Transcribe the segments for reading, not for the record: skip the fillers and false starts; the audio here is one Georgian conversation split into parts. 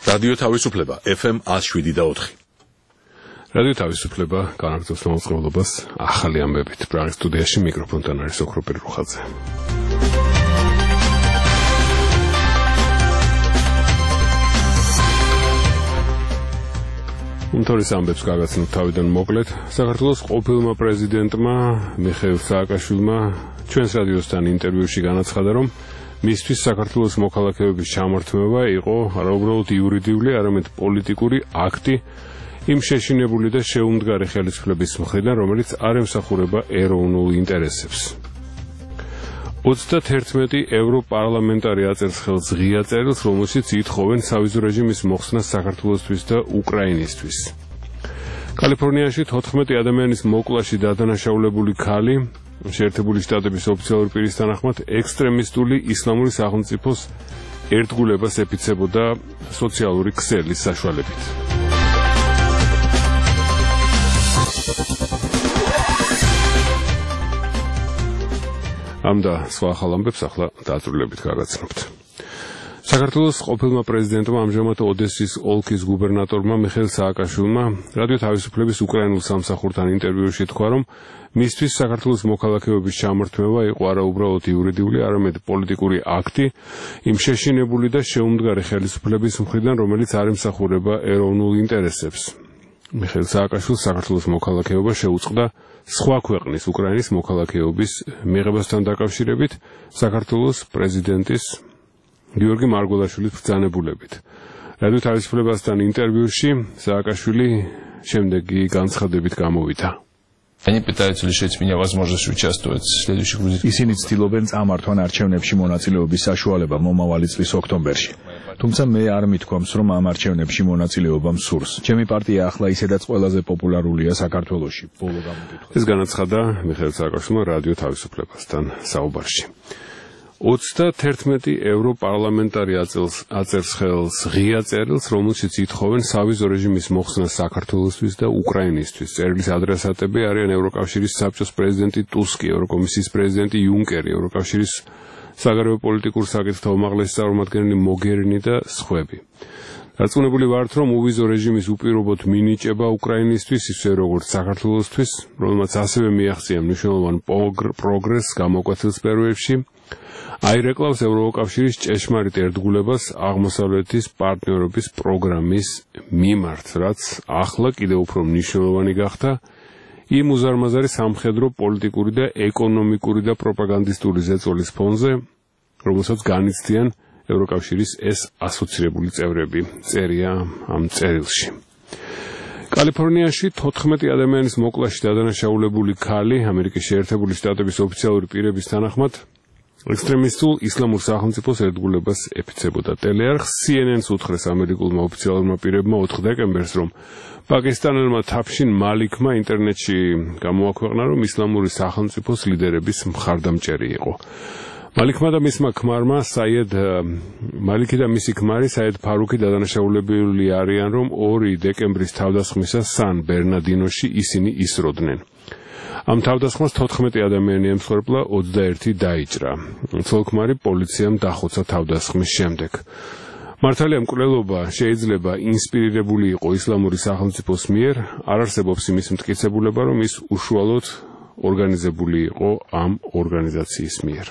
რადიო თავისუფლება FM 107.4. რადიო თავისუფლება განაგრძობს მოწყობილობას ახალი ამბებით. პრაღის სტუდიაში მიკროფონთან არის ოქროპირ რუხაძე. უმთავრეს ამბებს გაგაცნობთ თავიდან მოკლედ. საქართველოს ყოფილმა პრეზიდენტმა მიხეილ სააკაშვილმა ჩვენს რადიოსთან ინტერვიუში განაცხადა, რომ მისთვის საქართველოს მოქალაქეობის ჩამორთმევა იყო არაუბრალოდ იურიდიული, არამედ პოლიტიკური აქტი იმ შეშინებული და შეუმდგარი ხელისუფლების მხრიდან, რომელიც არ ემსახურება ეროვნულ ინტერესებს. 31 ევროპარლამენტარი აწერს ხელს ღია წერილს, რომელშიც ითხოვენ სავიზო რეჟიმის მოხსნას საქართველოსთვის და უკრაინისთვის. კალიფორნიაში 14 ადამიანის მოკლაში დადანაშაულებული ქალი შეერთებული შტატების ოფიციალური პირის თანახმად ექსტრემისტული ისლამური სახელმწიფოს ერთგულებას ეფიცებოდა სოციალური ქსელის საშუალებით. ამ და სხვა ახალ ამბებს ახლა დაწვრილებით გაგაცნობთ. საქართველოს ყოფილმა პრეზიდენტმა ამჟამად ოდესის ოლქის გუბერნატორმა მიხეილ სააკაშვილმა რადიო თავისუფლების უკრაინულ სამსახურთან ინტერვიუში თქვა, რომ მისთვის საქართველოს მოქალაქეობის ჩამორთმევა იყო არაუბრალოდ იურიდიული, არამედ პოლიტიკური აქტი იმ შეშინებული და შეუმდგარი ხელისუფლების მხრიდან, რომელიც არ ემსახურება ეროვნულ ინტერესებს. მიხეილ სააკაშვილს საქართველოს მოქალაქეობა შეუწყდა სხვა ქვეყნის უკრაინის მოქალაქეობის მიღებასთან დაკავშირებით საქართველოს პრეზიდენტის გიორგი მარგველაშვილის ბრძანებულებით. რადიო თავისუფლებასთან ინტერვიუში სააკაშვილი შემდეგი განცხადებით გამოვიდა. Они пытаются лишить меня возможности участвовать в следующих выборах. ისინი ცდილობენ წამართვან არჩევნებში მონაწილეობის საშუალება მომავალი წლის ოქტომბერში. თუმცა მე არ მithქვამს, რომ ამ არჩევნებში მონაწილეობა მსურს. ჩემი პარტია ახლა ისედაც ყველაზე პოპულარულია საქართველოში. ბოლო გამოკითხვა. ეს განაცხადა მიხეილ სააკაშვილმა რადიო თავისუფლებასთან საუბარში. 31 ევროპარლამენტარი აწერს ხელს ღია წერილს, რომელშიც ითხოვენ სავიზო რეჟიმის მოხსნას საქართველოსთვის და უკრაინისთვის. წერილის ადრესატები არიან ევროკავშირის საბჭოს პრეზიდენტი ტუსკი, ევროკომისიის პრეზიდენტი იუნკერი, ევროკავშირის საგარეო პოლიტიკურ საკითხთა უმაღლესი წარმომადგენელი მოგერინი და სხვები. დარწმუნებული ვართ, რომ უვიზო რეჟიმის უპირობოდ მინიჭება უკრაინისთვის, ისე როგორც საქართველოსთვის, რომელმაც ასევე მიაღწია მნიშვნელოვან პროგრესს გამოკვეთილ სფეროებში, აირეკლავს ევროკავშირის ჭეშმარიტ ერთგულებას აღმოსავლეთის პარტნიორობის პროგრამის მიმართ, რაც ახლა კიდევ უფრო მნიშვნელოვანი გახდა იმ უზარმაზარი სამხედრო, პოლიტიკური და ეკონომიკური და პროპაგანდისტური ზეწოლის ფონზე, რომელსაც განიცდიან ევროკავშირის ეს ასოცირებული წევრები, წერია ამ წერილში. კალიფორნიაში 14 ადამიანის მოკლაში დადანაშაულებული ქალი ამერიკის შეერთებული შტატების ოფიციალური პირების თანახმად ექსტრემისტულ ისლამურ სახელმწიფოს ერთგულებას ეფიცებოდა. ტელეარხ CNN-ს უთხრეს ამერიკულმა ოფიციალურმა პირებმა 4 დეკემბერს, რომ პაკისტანელმა თაფშინ მალიქმა ინტერნეტში გამოაქვეყნა, რომ ისლამური სახელმწიფოს ლიდერების მხარდამჭერი იყო. მალიქმა და მისმა ქმარმა მალიქი და მისი ქმარი საედ ფარუქი დადანაშაულებული არიან, რომ 2 დეკემბრის თავდასხმისას სან ბერნადინოში ისინი ისროდნენ. ამ თავდასხმას 14 ადამიანი ემსხვერპლა, 21 დაიჭრა. ცოლ-ქმარი პოლიციამ დახოცა თავდასხმის შემდეგ. მართალია მკვლელობა შეიძლება ინსპირირებული იყო ისლამური სახელმწიფოს მიერ, არ არსებობს იმის მტკიცებულება, რომ ის უშუალოდ ორგანიზებული იყო ამ ორგანიზაციის მიერ.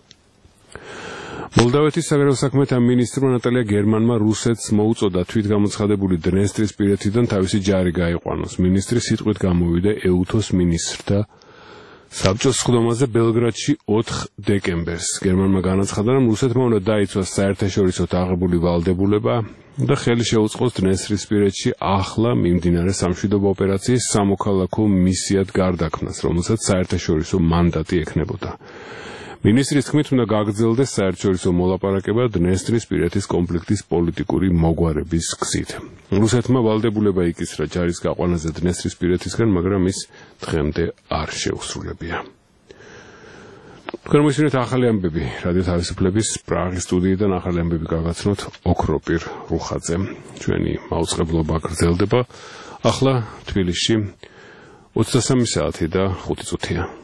მოლდავეთის საგარეო საქმეთა მინისტრმა ნატალია გერმანმა რუსეთს მოუწოდა თვითგამოცხადებული დნესტრისპირეთიდან თავისი ჯარი გაიყვანოს. მინისტრი სიტყვით გამოვიდა ეუთოს მინისტრთა საბჭოს სხდომაზე ბელგრადში 4 დეკემბერს. გერმანმა განაცხადა, რომ რუსეთმა უნდა დაიცვას საერთაშორისოდ აღებული ვალდებულება და ხელი შეუწყოს დნესტრისპირეთში ახლა მიმდინარე სამშვიდობო ოპერაციის სამოქალაქო მისიად გარდაქმნას, რომელსაც საერთაშორისო მანდატი ექნებოდა. მინისტრის თქმით, უნდა გაგრძელდეს საერთაშორისო მოლაპარაკება დნესტრისპირეთის კონფლიქტის პოლიტიკური მოგვარების გზით. რუსეთმა ვალდებულება იკისრა ჯარის გაყვანაზე დნესტრისპირეთისგან, მაგრამ ის დღემდე არ შეუსრულებია. თქვენ მოისმინეთ ახალი ამბები რადიო თავისუფლების პრაღის სტუდიიდან. ახალი ამბები გაგაცნოთ ოქროპირ რუხაძე. ჩვენი მაუწყებლობა გრძელდება. ახლა თბილისში 23 საათი და 5 წუთია.